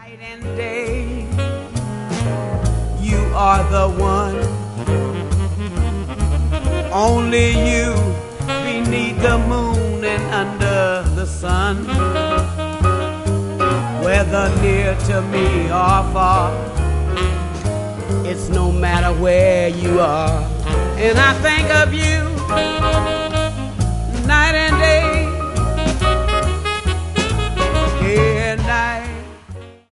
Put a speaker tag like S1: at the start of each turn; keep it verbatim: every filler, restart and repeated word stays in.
S1: Night and day, you are the one. Only you beneath the moon and under the sun. Whether near to me or far, it's no matter where you are. And I think of you